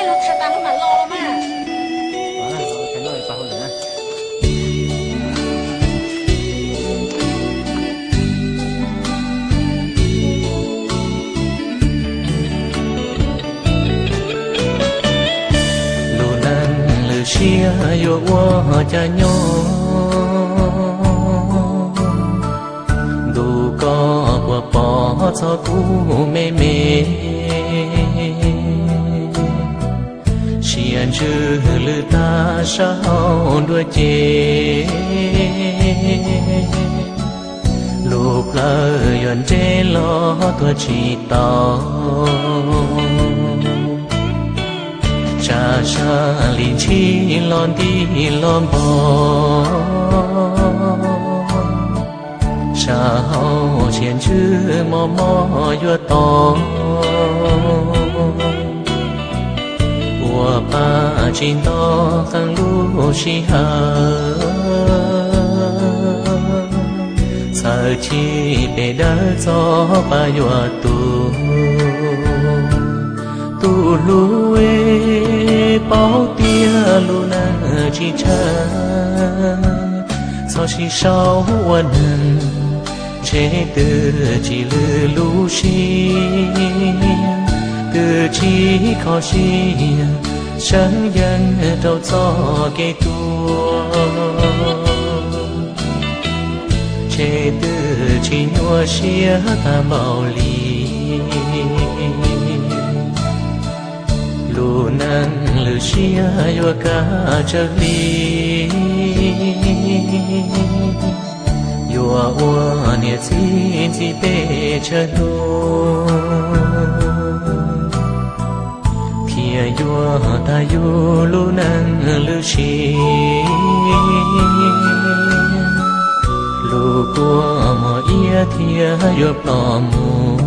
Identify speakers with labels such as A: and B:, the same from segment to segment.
A: เราจะตั้งมารอแล้วมา
B: cái nơi bao giờ lù năn lù chia yo wo cha nhô đủ có bỏ bỏ cho cũ mê mê xiên chữ lư ta sao đuôi chê lúc lời yon chê lo tua chỉ tao cha cha linh chi lon đi lon bò cha hậu xiên chữ mò mò yo to ba chín to khang lu chi hà sa chi bề đá gió ba yo tu lu e bao tia lu na chi cha sao chi saoวันchế từ chỉ lư lu chi từ chỉ khó chi sáng dân đầu gió cây tua chế từ chỉ nhua xia ta bảo lì lù năn lù xia yo cả chờ lì yo ua nhiệt gì bê chờ lu yo ta yo lu nan lu chi lu qua mo ia thia yo plo mu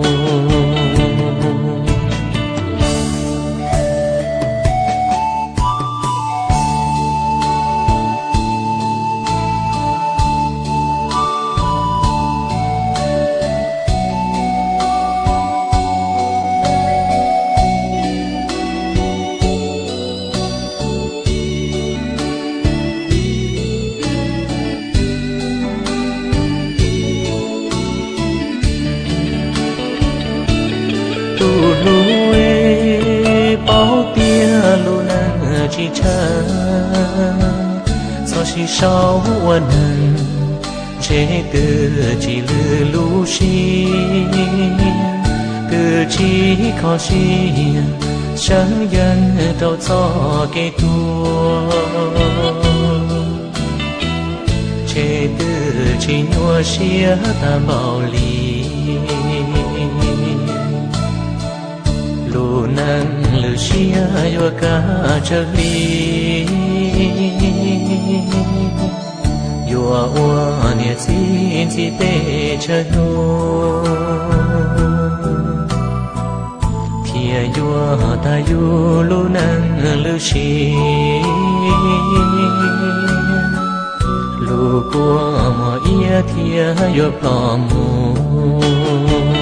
B: bao tia lu na chi cha sao chi saoวันchế từ chỉ lư lu chi từ chỉ khó chi sáng dân đầu gió cây tua chế từ chỉ nhua xia ta bảo lì lù năn lù xia yo cả chờ lì yo ua nhiệt xin gì bê chờ lu thia yo ta yo lù năn lù xi lù qua mo ia thia yo plo mu